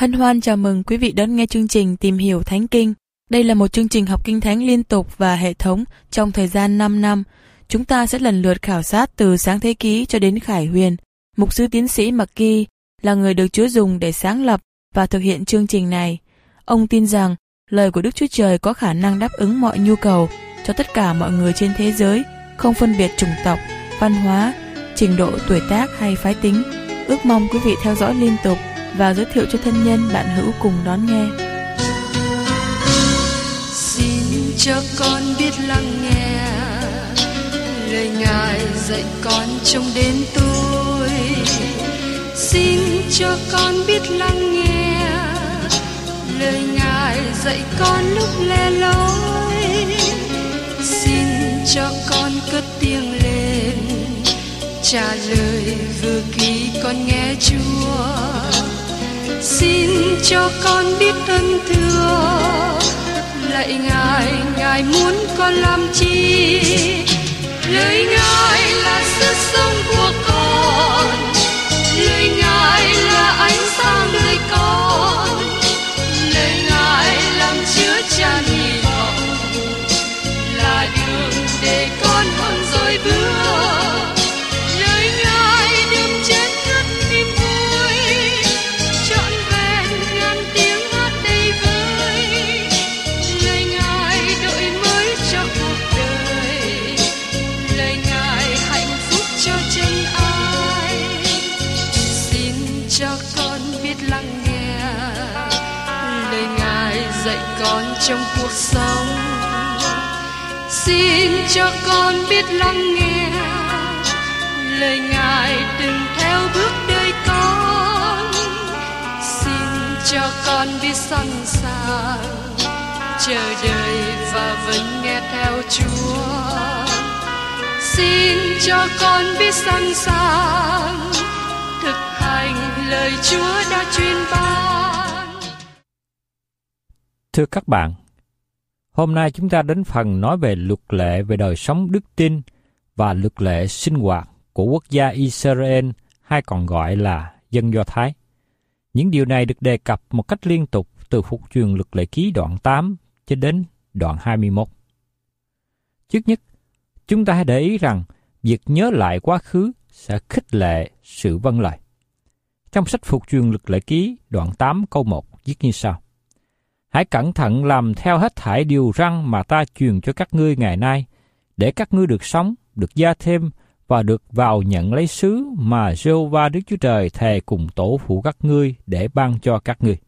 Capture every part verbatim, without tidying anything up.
Hân hoan chào mừng quý vị đón nghe chương trình Tìm hiểu Thánh Kinh. Đây là một chương trình học kinh thánh liên tục và hệ thống trong thời gian năm năm. Chúng ta sẽ lần lượt khảo sát từ Sáng Thế Ký cho đến Khải Huyền. Mục sư tiến sĩ McGee là người được Chúa dùng để sáng lập và thực hiện chương trình này. Ông tin rằng lời của Đức Chúa Trời có khả năng đáp ứng mọi nhu cầu cho tất cả mọi người trên thế giới, không phân biệt chủng tộc, văn hóa, trình độ tuổi tác hay phái tính. Ước mong quý vị theo dõi liên tục và giới thiệu cho thân nhân bạn hữu cùng đón nghe. Xin cho con biết lắng nghe lời Ngài dạy con trong đêm tối. Xin cho con biết lắng nghe lời Ngài dạy con lúc lẻ loi. Xin cho con cất tiếng lên trả lời vừa khi con nghe Chúa. Xin cho con biết ơn thưa lạy Ngài, Ngài muốn con làm chi? Lời Ngài là sức sống của con, lời Ngài là ánh sáng đời con, lời Ngài làm chứa chan hy vọng, là đường để con hơn rồi bước. Lời Ngài đừng chết ngất niềm vui, trọn vẹn ngàn tiếng hát đầy vơi. Lời Ngài đổi mới cho cuộc đời, lời Ngài hạnh phúc cho chân ai. Xin cho con biết lắng nghe lời Ngài dạy con trong cuộc sống. Xin cho con biết lắng nghe lời Ngài đừng theo bước đời con. Xin cho con biết sẵn sàng chờ đợi và vẫn nghe theo Chúa. Xin cho con biết sẵn sàng thực hành lời Chúa đã truyền ban. Thưa các bạn, hôm nay chúng ta đến phần nói về luật lệ về đời sống đức tin và luật lệ sinh hoạt của quốc gia Israel, hay còn gọi là dân Do Thái. Những điều này được đề cập một cách liên tục từ Phục truyền Luật Lệ Ký đoạn tám cho đến đoạn hai mươi mốt. Trước nhất, chúng ta hãy để ý rằng việc nhớ lại quá khứ sẽ khích lệ sự vâng lời. Trong sách Phục truyền Luật Lệ Ký đoạn tám câu một viết như sau: Hãy cẩn thận làm theo hết thảy điều răn mà ta truyền cho các ngươi ngày nay, để các ngươi được sống, được gia thêm và được vào nhận lấy xứ mà Giê-hô-va Đức Chúa Trời thề cùng tổ phụ các ngươi để ban cho các ngươi.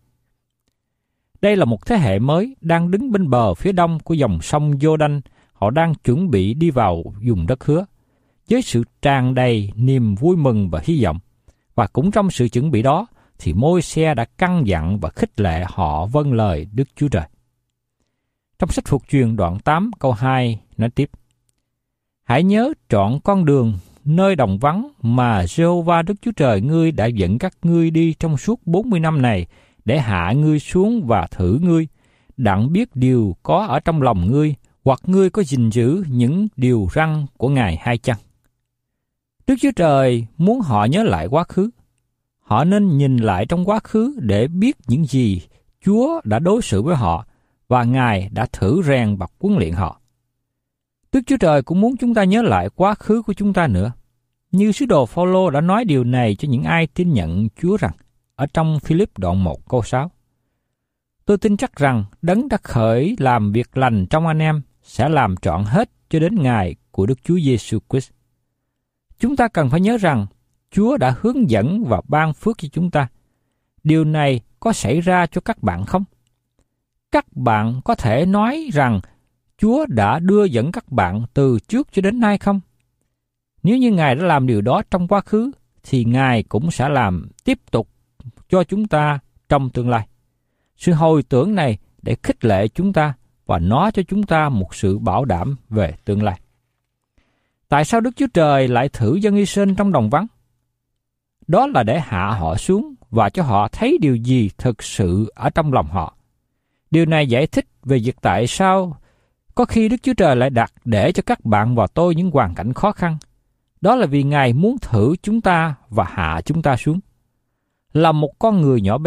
Đây là một thế hệ mới đang đứng bên bờ phía đông của dòng sông Giô-đanh. Họ đang chuẩn bị đi vào vùng đất hứa với sự tràn đầy niềm vui mừng và hy vọng. Và cũng trong sự chuẩn bị đó thì Môi-se đã căn dặn và khích lệ họ vâng lời Đức Chúa Trời. Trong sách Phục truyền đoạn tám câu hai nói tiếp: Hãy nhớ trọn con đường nơi đồng vắng mà Giê-hô-va Đức Chúa Trời ngươi đã dẫn các ngươi đi trong suốt bốn mươi năm này, để hạ ngươi xuống và thử ngươi, đặng biết điều có ở trong lòng ngươi, hoặc ngươi có gìn giữ những điều răn của Ngài hay chăng. Đức Chúa Trời muốn họ nhớ lại quá khứ. Họ nên nhìn lại trong quá khứ để biết những gì Chúa đã đối xử với họ và Ngài đã thử rèn và huấn luyện họ. Đức Chúa Trời cũng muốn chúng ta nhớ lại quá khứ của chúng ta nữa. Như sứ đồ Phao-lô đã nói điều này cho những ai tin nhận Chúa rằng, ở trong Phi-líp đoạn một câu sáu: Tôi tin chắc rằng Đấng đã khởi làm việc lành trong anh em sẽ làm trọn hết cho đến ngày của Đức Chúa Giêsu Christ. Chúng ta cần phải nhớ rằng Chúa đã hướng dẫn và ban phước cho chúng ta. Điều này có xảy ra cho các bạn không? Các bạn có thể nói rằng Chúa đã đưa dẫn các bạn từ trước cho đến nay không? Nếu như Ngài đã làm điều đó trong quá khứ, thì Ngài cũng sẽ làm tiếp tục cho chúng ta trong tương lai. Sự hồi tưởng này để khích lệ chúng ta và nó cho chúng ta một sự bảo đảm về tương lai. Tại sao Đức Chúa Trời lại thử dân Israel trong đồng vắng? Đó là để hạ họ xuống và cho họ thấy điều gì thực sự ở trong lòng họ. Điều này giải thích về việc tại sao có khi Đức Chúa Trời lại đặt để cho các bạn và tôi những hoàn cảnh khó khăn. Đó là vì Ngài muốn thử chúng ta và hạ chúng ta xuống. Là một con người nhỏ bé,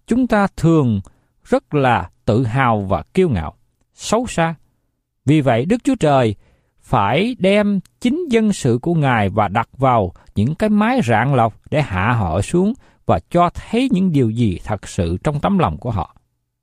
chúng ta thường rất là tự hào và kiêu ngạo, xấu xa. Vì vậy, Đức Chúa Trời phải đem chính dân sự của Ngài và đặt vào những cái mái rạng lọc để hạ họ xuống và cho thấy những điều gì thật sự trong tấm lòng của họ.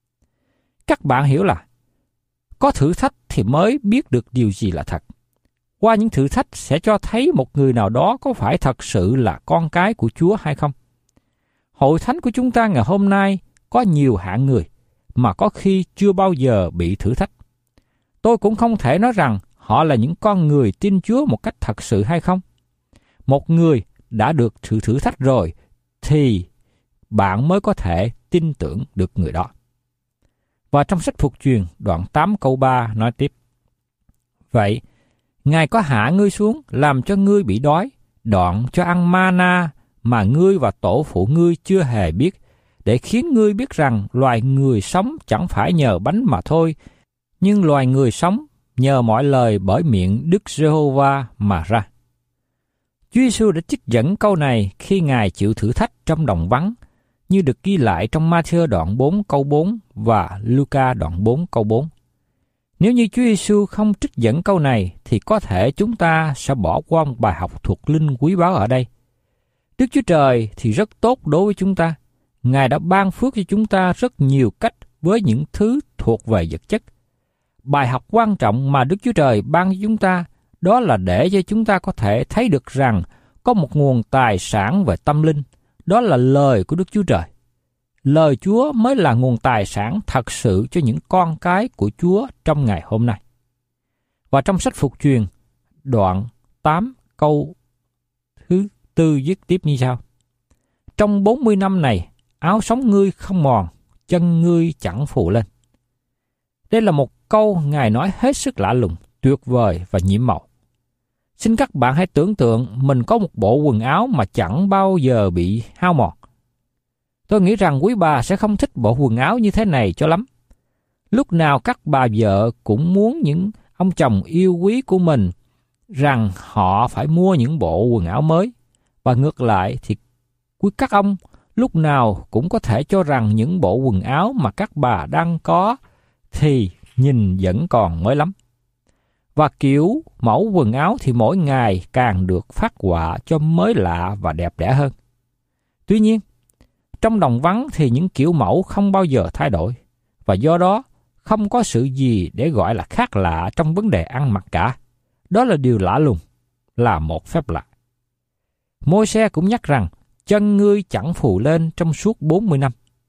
Các bạn hiểu là có thử thách thì mới biết được điều gì là thật. Qua những thử thách sẽ cho thấy một người nào đó có phải thật sự là con cái của Chúa hay không. Hội thánh của chúng ta ngày hôm nay có nhiều hạng người mà có khi chưa bao giờ bị thử thách. Tôi cũng không thể nói rằng họ là những con người tin Chúa một cách thật sự hay không. Một người đã được sự thử thách rồi thì bạn mới có thể tin tưởng được người đó. Và trong sách Phục Truyền đoạn tám câu ba nói tiếp: Vậy, Ngài có hạ ngươi xuống làm cho ngươi bị đói, đoạn cho ăn mana mà ngươi và tổ phụ ngươi chưa hề biết, để khiến ngươi biết rằng loài người sống chẳng phải nhờ bánh mà thôi, nhưng loài người sống nhờ mọi lời bởi miệng Đức Giê-hô-va mà ra. Chúa Giêsu đã trích dẫn câu này khi Ngài chịu thử thách trong đồng vắng, như được ghi lại trong Ma-thi-ơ đoạn bốn câu bốn và Lu-ca đoạn bốn câu bốn. Nếu như Chúa Giêsu không trích dẫn câu này thì có thể chúng ta sẽ bỏ qua một bài học thuộc linh quý báu ở đây. Đức Chúa Trời thì rất tốt đối với chúng ta. Ngài đã ban phước cho chúng ta rất nhiều cách với những thứ thuộc về vật chất. Bài học quan trọng mà Đức Chúa Trời ban cho chúng ta đó là để cho chúng ta có thể thấy được rằng có một nguồn tài sản về tâm linh, đó là lời của Đức Chúa Trời. Lời Chúa mới là nguồn tài sản thật sự cho những con cái của Chúa trong ngày hôm nay. Và trong sách Phục Truyền, đoạn tám câu thứ tư viết tiếp như sau: Trong bốn mươi năm này, áo sống ngươi không mòn, chân ngươi chẳng phù lên. Đây là một câu Ngài nói hết sức lạ lùng, tuyệt vời và nhiệm màu. Xin các bạn hãy tưởng tượng mình có một bộ quần áo mà chẳng bao giờ bị hao mòn. Tôi nghĩ rằng quý bà sẽ không thích bộ quần áo như thế này cho lắm. Lúc nào các bà vợ cũng muốn những ông chồng yêu quý của mình rằng họ phải mua những bộ quần áo mới. Và ngược lại thì quý các ông lúc nào cũng có thể cho rằng những bộ quần áo mà các bà đang có thì nhìn vẫn còn mới lắm. Và kiểu mẫu quần áo thì mỗi ngày càng được phát họa cho mới lạ và đẹp đẽ hơn. Tuy nhiên, trong đồng vắng thì những kiểu mẫu không bao giờ thay đổi, và do đó không có sự gì để gọi là khác lạ trong vấn đề ăn mặc cả. Đó là điều lạ lùng, là một phép lạ. Môi-se cũng nhắc rằng chân ngươi chẳng phù lên trong suốt bốn mươi năm.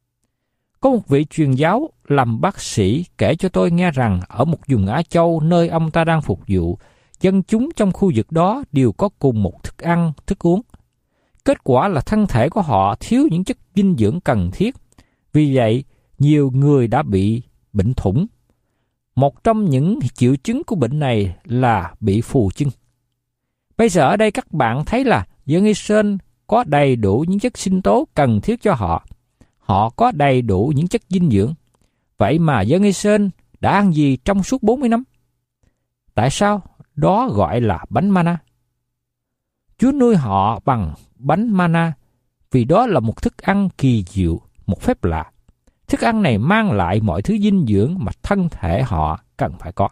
Có một vị truyền giáo làm bác sĩ kể cho tôi nghe rằng ở một vùng Á Châu nơi ông ta đang phục vụ, dân chúng trong khu vực đó đều có cùng một thức ăn, thức uống. Kết quả là thân thể của họ thiếu những chất dinh dưỡng cần thiết. Vì vậy, nhiều người đã bị bệnh thủng. Một trong những triệu chứng của bệnh này là bị phù chân. Bây giờ ở đây các bạn thấy là dân Israel có đầy đủ những chất sinh tố cần thiết cho họ. Họ có đầy đủ những chất dinh dưỡng. Vậy mà dân Israel đã ăn gì trong suốt bốn mươi năm? Tại sao? Đó gọi là bánh mana. Chúa nuôi họ bằng bánh mana vì đó là một thức ăn kỳ diệu, một phép lạ. Thức ăn này mang lại mọi thứ dinh dưỡng mà thân thể họ cần phải có.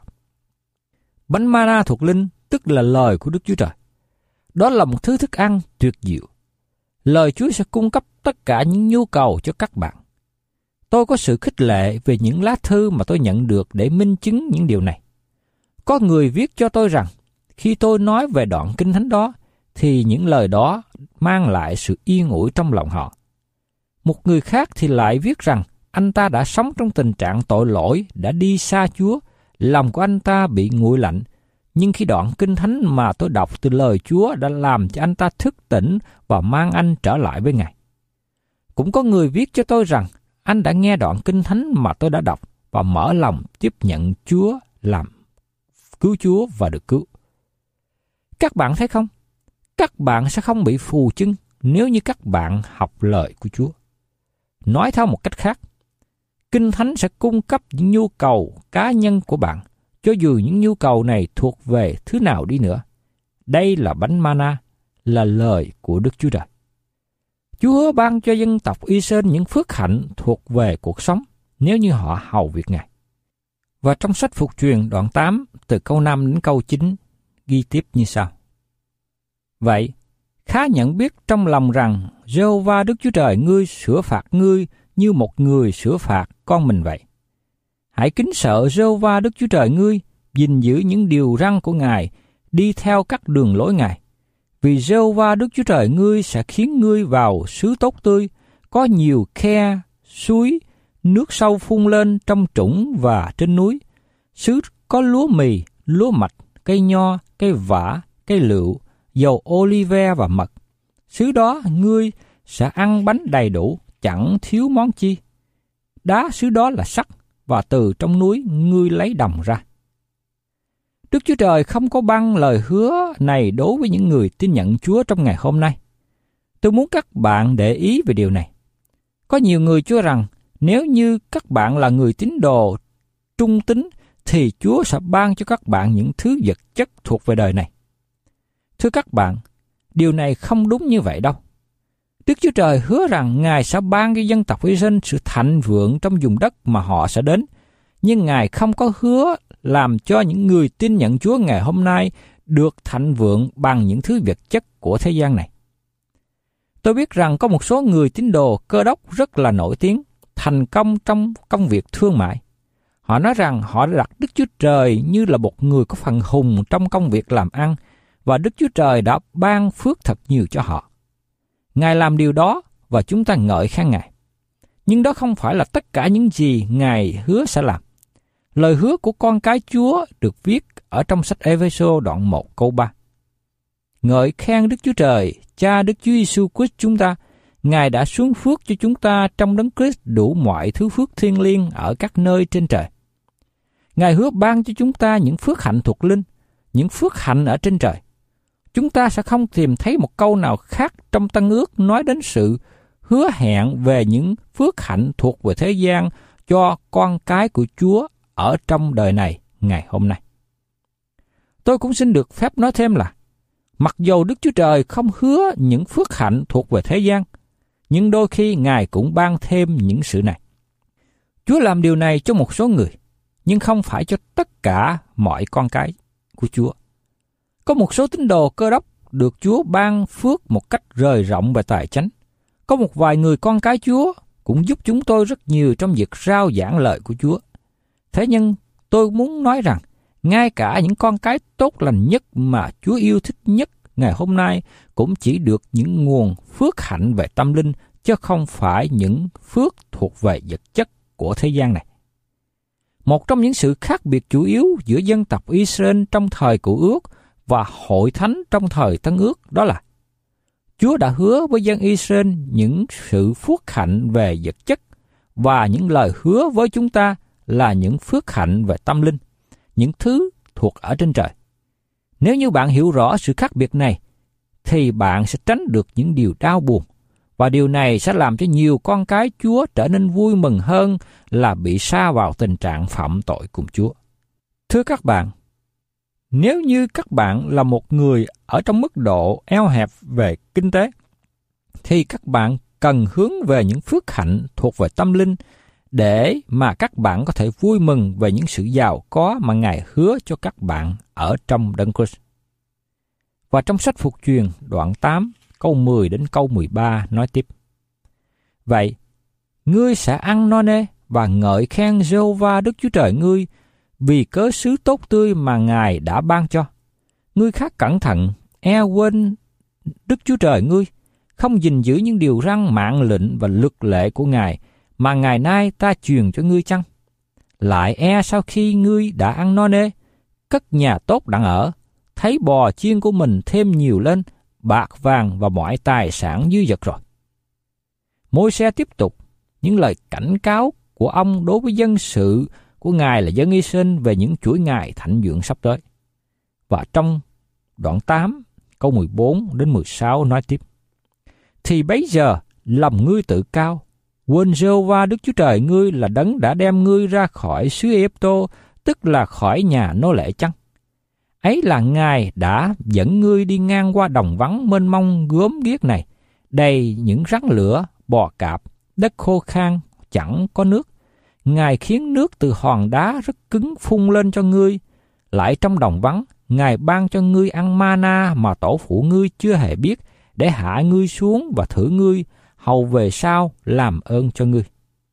Bánh mana thuộc linh tức là lời của Đức Chúa Trời. Đó là một thứ thức ăn tuyệt diệu. Lời Chúa sẽ cung cấp tất cả những nhu cầu cho các bạn. Tôi có sự khích lệ về những lá thư mà tôi nhận được để minh chứng những điều này. Có người viết cho tôi rằng, khi tôi nói về đoạn kinh thánh đó, thì những lời đó mang lại sự yên ủi trong lòng họ. Một người khác thì lại viết rằng, anh ta đã sống trong tình trạng tội lỗi, đã đi xa Chúa, lòng của anh ta bị nguội lạnh. Nhưng khi đoạn kinh thánh mà tôi đọc từ lời Chúa đã làm cho anh ta thức tỉnh và mang anh trở lại với Ngài. Cũng có người viết cho tôi rằng, anh đã nghe đoạn kinh thánh mà tôi đã đọc và mở lòng tiếp nhận Chúa làm cứu Chúa và được cứu. Các bạn thấy không? Các bạn sẽ không bị phù chân nếu như các bạn học lời của Chúa. Nói theo một cách khác, Kinh Thánh sẽ cung cấp những nhu cầu cá nhân của bạn, cho dù những nhu cầu này thuộc về thứ nào đi nữa. Đây là bánh mana, là lời của Đức Chúa Trời. Chúa hứa ban cho dân tộc Israel những phước hạnh thuộc về cuộc sống nếu như họ hầu việc Ngài. Và trong sách Phục Truyền đoạn tám từ câu năm đến câu chín ghi tiếp như sau. Vậy, khá nhận biết trong lòng rằng Giê-hô-va Đức Chúa Trời ngươi sửa phạt ngươi như một người sửa phạt con mình vậy. Hãy kính sợ Giê-hô-va Đức Chúa Trời ngươi, gìn giữ những điều răn của Ngài, đi theo các đường lối Ngài. Vì Giê-hô-va Đức Chúa Trời ngươi sẽ khiến ngươi vào xứ tốt tươi, có nhiều khe, suối, nước sâu phun lên trong trũng và trên núi. Xứ có lúa mì, lúa mạch, cây nho, cây vả, cây lựu, dầu olive và mật. Xứ đó ngươi sẽ ăn bánh đầy đủ, chẳng thiếu món chi. Đá xứ đó là sắt, và từ trong núi ngươi lấy đồng ra. Đức Chúa Trời không có ban lời hứa này đối với những người tin nhận Chúa trong ngày hôm nay. Tôi muốn các bạn để ý về điều này. Có nhiều người cho rằng nếu như các bạn là người tín đồ trung tín thì Chúa sẽ ban cho các bạn những thứ vật chất thuộc về đời này. Thưa các bạn, điều này không đúng như vậy đâu. Đức Chúa Trời hứa rằng Ngài sẽ ban cho dân tộc Israel sự thịnh vượng trong vùng đất mà họ sẽ đến, nhưng Ngài không có hứa làm cho những người tin nhận Chúa ngày hôm nay được thịnh vượng bằng những thứ vật chất của thế gian này. Tôi biết rằng có một số người tín đồ Cơ Đốc rất là nổi tiếng, thành công trong công việc thương mại. Họ nói rằng họ đã đặt Đức Chúa Trời như là một người có phần hùng trong công việc làm ăn, và Đức Chúa Trời đã ban phước thật nhiều cho họ. Ngài làm điều đó và chúng ta ngợi khen Ngài. Nhưng đó không phải là tất cả những gì Ngài hứa sẽ làm. Lời hứa của con cái Chúa được viết ở trong sách Ê-phê-sô đoạn một câu ba. Ngợi khen Đức Chúa Trời, Cha Đức Chúa Giêsu Christ chúng ta, Ngài đã xuống phước cho chúng ta trong Đấng Christ đủ mọi thứ phước thiêng liêng ở các nơi trên trời. Ngài hứa ban cho chúng ta những phước hạnh thuộc linh, những phước hạnh ở trên trời. Chúng ta sẽ không tìm thấy một câu nào khác trong Tân Ước nói đến sự hứa hẹn về những phước hạnh thuộc về thế gian cho con cái của Chúa ở trong đời này ngày hôm nay. Tôi cũng xin được phép nói thêm là, mặc dù Đức Chúa Trời không hứa những phước hạnh thuộc về thế gian, nhưng đôi khi Ngài cũng ban thêm những sự này. Chúa làm điều này cho một số người, nhưng không phải cho tất cả mọi con cái của Chúa. Có một số tín đồ Cơ Đốc được Chúa ban phước một cách rời rộng về tài chánh. Có một vài người con cái Chúa cũng giúp chúng tôi rất nhiều trong việc rao giảng lời của Chúa. Thế nhưng tôi muốn nói rằng, ngay cả những con cái tốt lành nhất mà Chúa yêu thích nhất ngày hôm nay cũng chỉ được những nguồn phước hạnh về tâm linh, chứ không phải những phước thuộc về vật chất của thế gian này. Một trong những sự khác biệt chủ yếu giữa dân tộc Israel trong thời Cựu Ước và hội thánh trong thời Tân Ước đó là Chúa đã hứa với dân Israel những sự phước hạnh về vật chất, và những lời hứa với chúng ta là những phước hạnh về tâm linh, những thứ thuộc ở trên trời. Nếu như bạn hiểu rõ sự khác biệt này, thì bạn sẽ tránh được những điều đau buồn, và điều này sẽ làm cho nhiều con cái Chúa trở nên vui mừng hơn là bị sa vào tình trạng phạm tội cùng Chúa. Thưa các bạn, nếu như các bạn là một người ở trong mức độ eo hẹp về kinh tế, thì các bạn cần hướng về những phước hạnh thuộc về tâm linh để mà các bạn có thể vui mừng về những sự giàu có mà Ngài hứa cho các bạn ở trong Đấng Christ. Và trong sách Phục Truyền đoạn tám câu mười đến câu mười ba nói tiếp: Vậy, ngươi sẽ ăn no nê và ngợi khen Giê-hô-va Đức Chúa Trời ngươi vì cớ xứ tốt tươi mà Ngài đã ban cho. Ngươi khá cẩn thận, e quên Đức Chúa Trời ngươi, không gìn giữ những điều răn mạng lệnh và luật lệ của Ngài mà ngày nay ta truyền cho ngươi chăng? Lại e sau khi ngươi đã ăn no nê, cất nhà tốt đặng ở, thấy bò chiên của mình thêm nhiều lên, bạc vàng và mọi tài sản dư dật rồi. Môi-se tiếp tục những lời cảnh cáo của ông đối với dân sự của Ngài là dân Israel về những chuỗi ngày thịnh vượng sắp tới. Và trong đoạn tám, câu mười bốn đến mười sáu nói tiếp: Thì bấy giờ lòng ngươi tự cao, quên Giê-hô-va Đức Chúa Trời ngươi là đấng đã đem ngươi ra khỏi xứ Ê-gipt-tô, tức là khỏi nhà nô lệ chăng? Ấy là Ngài đã dẫn ngươi đi ngang qua đồng vắng mênh mông gớm ghiếc này, đầy những rắn lửa, bò cạp, đất khô khan, chẳng có nước. Ngài khiến nước từ hòn đá rất cứng phun lên cho ngươi, lại trong đồng vắng, Ngài ban cho ngươi ăn mana mà tổ phụ ngươi chưa hề biết, để hạ ngươi xuống và thử ngươi, hầu về sau làm ơn cho ngươi.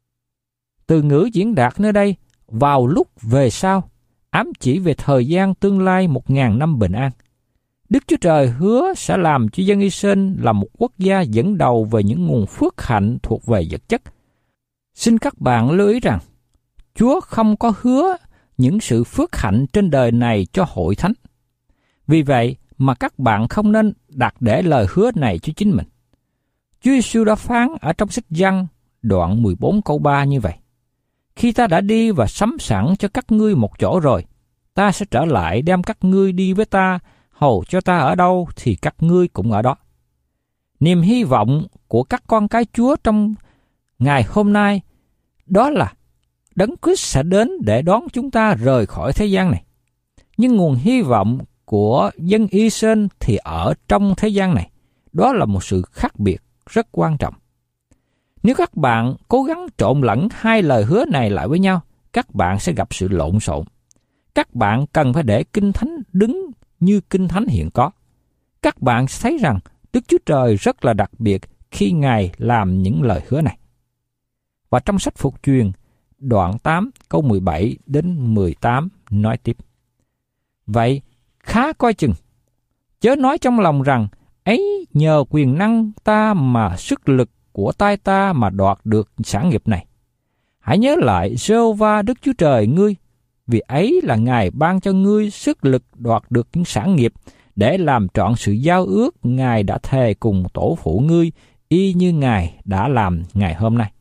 Từ ngữ diễn đạt nơi đây, vào lúc về sau, ám chỉ về thời gian tương lai một ngàn năm bình an. Đức Chúa Trời hứa sẽ làm cho dân Israel là một quốc gia dẫn đầu về những nguồn phước hạnh thuộc về vật chất. Xin các bạn lưu ý rằng, Chúa không có hứa những sự phước hạnh trên đời này cho hội thánh. Vì vậy mà các bạn không nên đặt để lời hứa này cho chính mình. Chúa Giêsu đã phán ở trong sách Giăng đoạn mười bốn câu ba như vậy: Khi ta đã đi và sắm sẵn cho các ngươi một chỗ rồi, ta sẽ trở lại đem các ngươi đi với ta, hầu cho ta ở đâu thì các ngươi cũng ở đó. Niềm hy vọng của các con cái Chúa trong ngày hôm nay đó là Đấng Christ sẽ đến để đón chúng ta rời khỏi thế gian này. Nhưng nguồn hy vọng của dân Israel thì ở trong thế gian này. Đó là một sự khác biệt rất quan trọng. Nếu các bạn cố gắng trộn lẫn hai lời hứa này lại với nhau, các bạn sẽ gặp sự lộn xộn. Các bạn cần phải để Kinh Thánh đứng như Kinh Thánh hiện có. Các bạn sẽ thấy rằng Đức Chúa Trời rất là đặc biệt khi Ngài làm những lời hứa này. Và trong sách Phục Truyền, đoạn tám câu mười bảy đến mười tám nói tiếp: Vậy khá coi chừng, chớ nói trong lòng rằng ấy nhờ quyền năng ta mà sức lực của tay ta mà đoạt được sản nghiệp này. Hãy nhớ lại Giê-hô-va Đức Chúa Trời ngươi, vì ấy là Ngài ban cho ngươi sức lực đoạt được những sản nghiệp để làm trọn sự giao ước Ngài đã thề cùng tổ phụ ngươi, y như Ngài đã làm ngày hôm nay.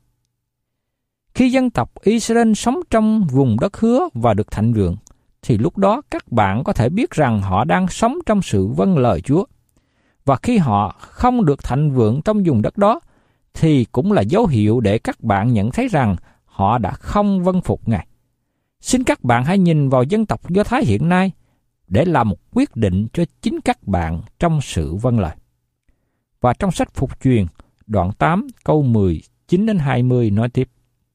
Khi dân tộc Israel sống trong vùng đất hứa và được thịnh vượng, thì lúc đó các bạn có thể biết rằng họ đang sống trong sự vâng lời Chúa. Và khi họ không được thịnh vượng trong vùng đất đó, thì cũng là dấu hiệu để các bạn nhận thấy rằng họ đã không vâng phục Ngài. Xin các bạn hãy nhìn vào dân tộc Do Thái hiện nay để làm một quyết định cho chính các bạn trong sự vâng lời. Và trong sách Phục Truyền, đoạn tám câu mười chín đến hai mươi nói tiếp: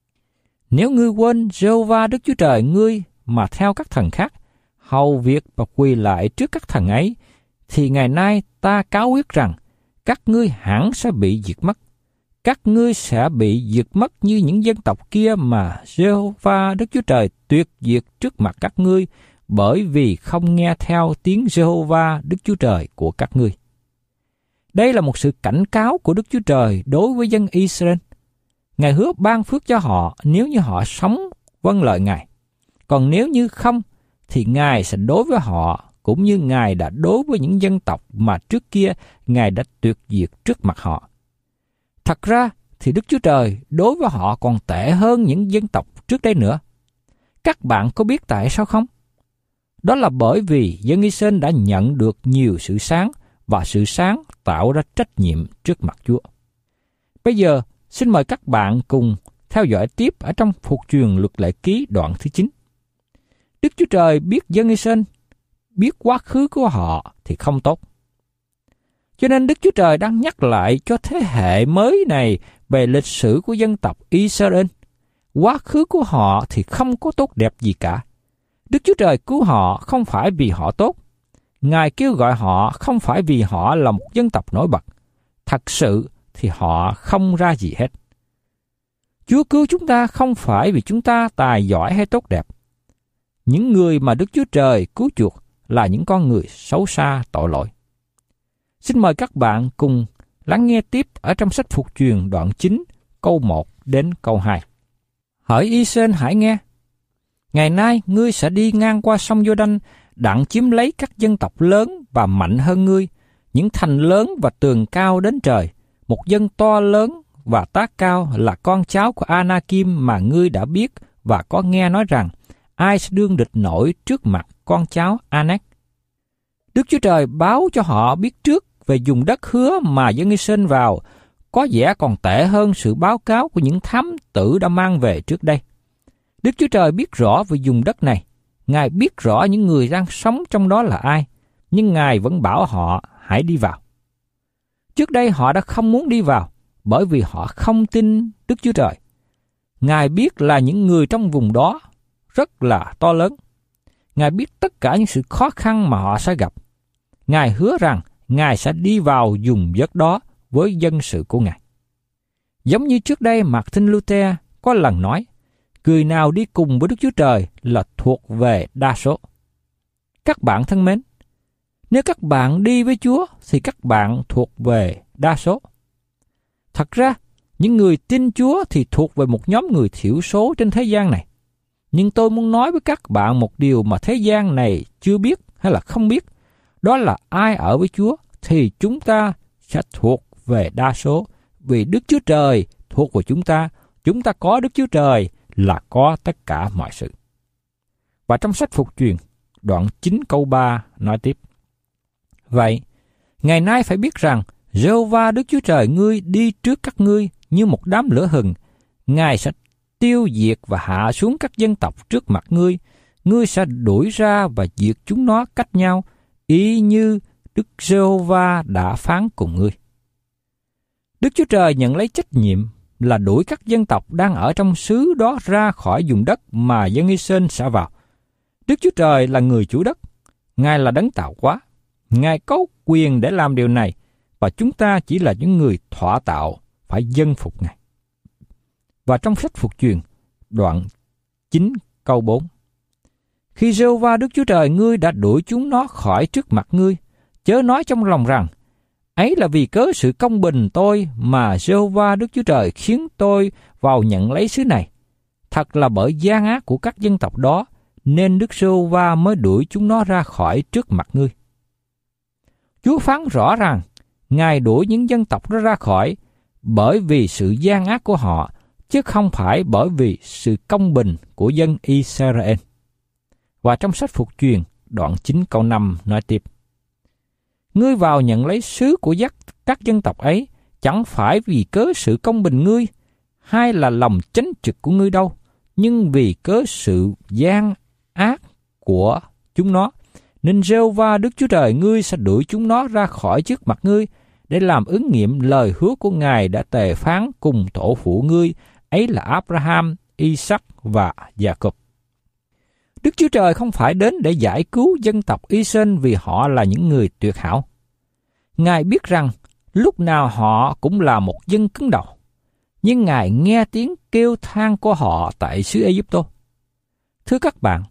Nếu ngươi quên Giê-hô-va Đức Chúa Trời ngươi mà theo các thần khác, hầu việc và quỳ lại trước các thần ấy, thì ngày nay ta cáo quyết rằng các ngươi hẳn sẽ bị diệt mất. Các ngươi sẽ bị diệt mất như những dân tộc kia mà Giê-hô-va Đức Chúa Trời tuyệt diệt trước mặt các ngươi, bởi vì không nghe theo tiếng Giê-hô-va Đức Chúa Trời của các ngươi. Đây là một sự cảnh cáo của Đức Chúa Trời đối với dân Israel. Ngài hứa ban phước cho họ nếu như họ sống vâng lời Ngài. Còn nếu như không, thì Ngài sẽ đối với họ cũng như Ngài đã đối với những dân tộc mà trước kia Ngài đã tuyệt diệt trước mặt họ. Thật ra thì Đức Chúa Trời đối với họ còn tệ hơn những dân tộc trước đây nữa. Các bạn có biết tại sao không? Đó là bởi vì dân Israel đã nhận được nhiều sự sáng, và sự sáng tạo ra trách nhiệm trước mặt Chúa. Bây giờ, xin mời các bạn cùng theo dõi tiếp ở trong Phục Truyền Luật Lệ Ký đoạn thứ chín. Đức Chúa Trời biết dân Israel, biết quá khứ của họ thì không tốt. Cho nên Đức Chúa Trời đang nhắc lại cho thế hệ mới này về lịch sử của dân tộc Israel. Quá khứ của họ thì không có tốt đẹp gì cả. Đức Chúa Trời cứu họ không phải vì họ tốt. Ngài kêu gọi họ không phải vì họ là một dân tộc nổi bật. Thật sự thì họ không ra gì hết. Chúa cứu chúng ta không phải vì chúng ta tài giỏi hay tốt đẹp. Những người mà Đức Chúa Trời cứu chuộc là những con người xấu xa tội lỗi. Xin mời các bạn cùng lắng nghe tiếp ở trong sách Phục Truyền đoạn chín, câu một đến câu hai. Hỡi Israel hãy nghe, ngày nay ngươi sẽ đi ngang qua sông Giô-đanh, đặng chiếm lấy các dân tộc lớn và mạnh hơn ngươi, những thành lớn và tường cao đến trời, một dân to lớn và tác cao là con cháu của Anakim mà ngươi đã biết và có nghe nói rằng ai sẽ đương địch nổi trước mặt con cháu Anak. Đức Chúa Trời báo cho họ biết trước về vùng đất hứa mà dân Israel vào, có vẻ còn tệ hơn sự báo cáo của những thám tử đã mang về trước đây. Đức Chúa Trời biết rõ về vùng đất này, Ngài biết rõ những người đang sống trong đó là ai, nhưng Ngài vẫn bảo họ hãy đi vào. Trước đây họ đã không muốn đi vào, bởi vì họ không tin Đức Chúa Trời. Ngài biết là những người trong vùng đó rất là to lớn. Ngài biết tất cả những sự khó khăn mà họ sẽ gặp. Ngài hứa rằng Ngài sẽ đi vào vùng đất đó với dân sự của Ngài. Giống như trước đây Martin Luther có lần nói, người nào đi cùng với Đức Chúa Trời là thuộc về đa số. Các bạn thân mến, nếu các bạn đi với Chúa thì các bạn thuộc về đa số. Thật ra, những người tin Chúa thì thuộc về một nhóm người thiểu số trên thế gian này. Nhưng tôi muốn nói với các bạn một điều mà thế gian này chưa biết hay là không biết. Đó là ai ở với Chúa thì chúng ta sẽ thuộc về đa số. Vì Đức Chúa Trời thuộc về chúng ta, chúng ta có Đức Chúa Trời là có tất cả mọi sự. Và trong sách Phục Truyền, đoạn chín câu ba nói tiếp. Vậy, ngày nay phải biết rằng, Giê-hô-va Đức Chúa Trời ngươi đi trước các ngươi như một đám lửa hừng. Ngài sẽ tiêu diệt và hạ xuống các dân tộc trước mặt ngươi. Ngươi sẽ đuổi ra và diệt chúng nó cách nhau, y như Đức Giê-hô-va đã phán cùng ngươi. Đức Chúa Trời nhận lấy trách nhiệm là đuổi các dân tộc đang ở trong xứ đó ra khỏi vùng đất mà dân Israel sẽ vào. Đức Chúa Trời là người chủ đất. Ngài là đấng tạo hóa. Ngài có quyền để làm điều này, và chúng ta chỉ là những người thọ tạo phải dân phục Ngài. Và trong sách Phục Truyền, đoạn chín câu bốn. Khi Giê-hô-va Đức Chúa Trời ngươi đã đuổi chúng nó khỏi trước mặt ngươi, chớ nói trong lòng rằng, ấy là vì cớ sự công bình tôi mà Giê-hô-va Đức Chúa Trời khiến tôi vào nhận lấy xứ này. Thật là bởi gian ác của các dân tộc đó, nên Đức Giê-hô-va mới đuổi chúng nó ra khỏi trước mặt ngươi. Chúa phán rõ rằng, Ngài đuổi những dân tộc đó ra khỏi bởi vì sự gian ác của họ, chứ không phải bởi vì sự công bình của dân Israel. Và trong sách Phục Truyền, đoạn chín câu năm nói tiếp. Ngươi vào nhận lấy xứ của giặc các dân tộc ấy, chẳng phải vì cớ sự công bình ngươi, hay là lòng chánh trực của ngươi đâu, nhưng vì cớ sự gian ác của chúng nó. Nên Giê-hô-va Đức Chúa Trời ngươi sẽ đuổi chúng nó ra khỏi trước mặt ngươi, để làm ứng nghiệm lời hứa của Ngài đã tề phán cùng tổ phụ ngươi, ấy là Abraham, Isaac và Gia-cốp. Đức Chúa Trời không phải đến để giải cứu dân tộc Israel vì họ là những người tuyệt hảo. Ngài biết rằng lúc nào họ cũng là một dân cứng đầu, nhưng Ngài nghe tiếng kêu than của họ tại xứ Ai-cập. Thưa các bạn,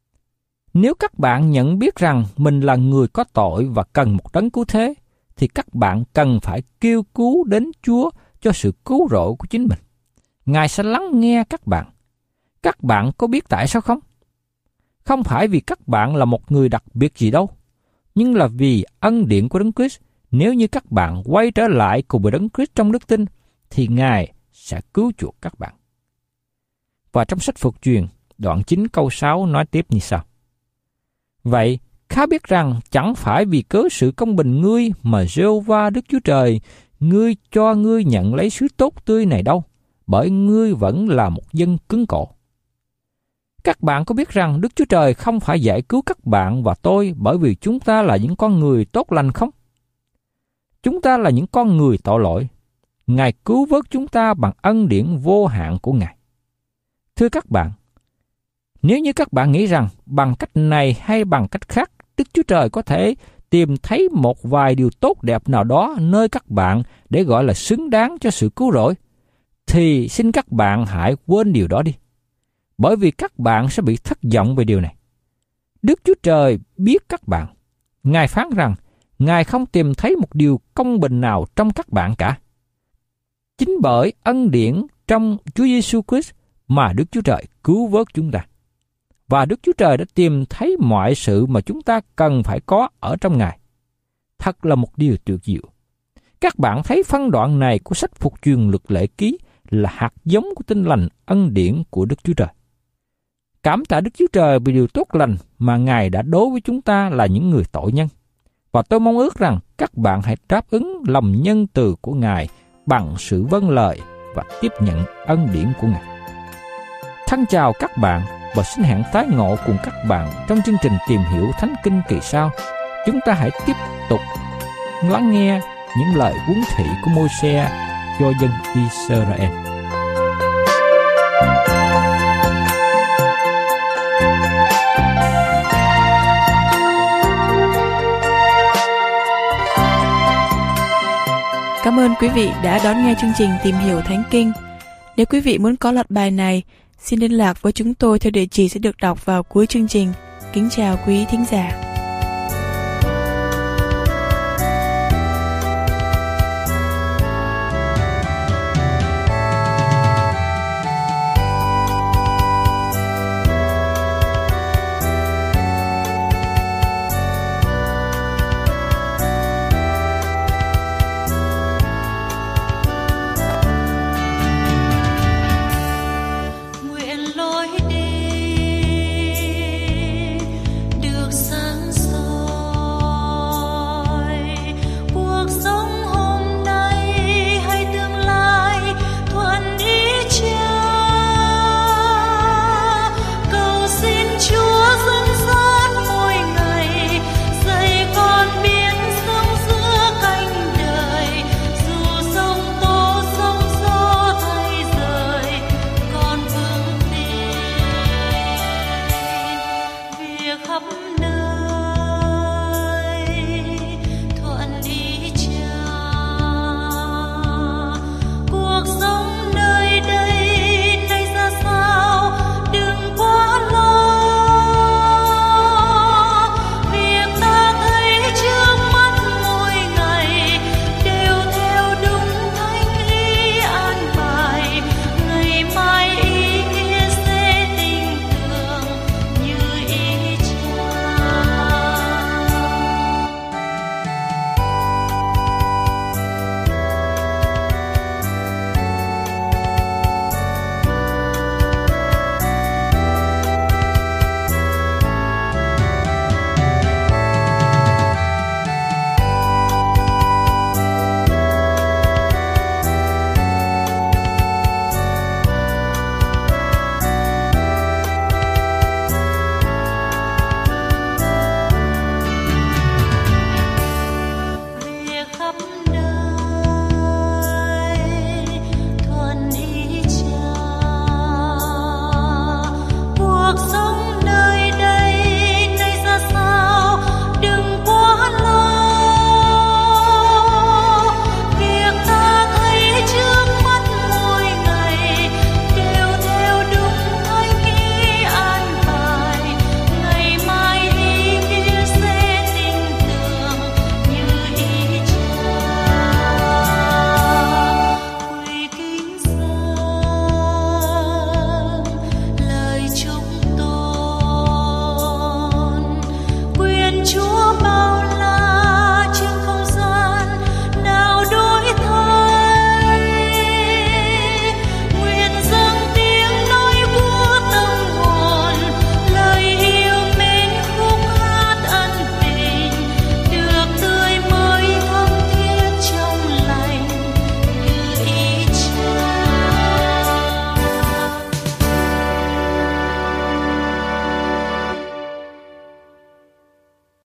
nếu các bạn nhận biết rằng mình là người có tội và cần một đấng cứu thế, thì các bạn cần phải kêu cứu đến Chúa cho sự cứu rỗi của chính mình. Ngài sẽ lắng nghe các bạn. Các bạn có biết tại sao không? Không phải vì các bạn là một người đặc biệt gì đâu, nhưng là vì ân điển của Đấng Christ. Nếu như các bạn quay trở lại cùng với Đấng Christ trong đức tin, thì Ngài sẽ cứu chuộc các bạn. Và trong sách Phục Truyền, đoạn chín câu sáu nói tiếp như sau. Vậy, khá biết rằng chẳng phải vì cớ sự công bình ngươi mà Giê-hô-va Đức Chúa Trời ngươi cho ngươi nhận lấy xứ tốt tươi này đâu, bởi ngươi vẫn là một dân cứng cổ. Các bạn có biết rằng Đức Chúa Trời không phải giải cứu các bạn và tôi bởi vì chúng ta là những con người tốt lành không? Chúng ta là những con người tội lỗi. Ngài cứu vớt chúng ta bằng ân điển vô hạn của Ngài. Thưa các bạn, nếu như các bạn nghĩ rằng bằng cách này hay bằng cách khác, Đức Chúa Trời có thể tìm thấy một vài điều tốt đẹp nào đó nơi các bạn để gọi là xứng đáng cho sự cứu rỗi, thì xin các bạn hãy quên điều đó đi. Bởi vì các bạn sẽ bị thất vọng về điều này. Đức Chúa Trời biết các bạn. Ngài phán rằng Ngài không tìm thấy một điều công bình nào trong các bạn cả. Chính bởi ân điển trong Chúa Giêsu Christ mà Đức Chúa Trời cứu vớt chúng ta. Và Đức Chúa Trời đã tìm thấy mọi sự mà chúng ta cần phải có ở trong Ngài. Thật là một điều tuyệt diệu. Các bạn thấy phân đoạn này của sách Phục Truyền Luật Lệ Ký là hạt giống của tin lành ân điển của Đức Chúa Trời. Cảm tạ Đức Chúa Trời vì điều tốt lành mà Ngài đã đối với chúng ta là những người tội nhân. Và tôi mong ước rằng các bạn hãy đáp ứng lòng nhân từ của Ngài bằng sự vâng lời và tiếp nhận ân điển của Ngài. Thân chào các bạn và xin hẹn tái ngộ cùng các bạn trong chương trình Tìm Hiểu Thánh Kinh kỳ sau. Chúng ta hãy tiếp tục lắng nghe những lời huấn thị của Mô-se cho dân Israel. Cảm ơn quý vị đã đón nghe chương trình Tìm Hiểu Thánh Kinh. Nếu quý vị muốn có loạt bài này, xin liên lạc với chúng tôi theo địa chỉ sẽ được đọc vào cuối chương trình. Kính chào quý thính giả.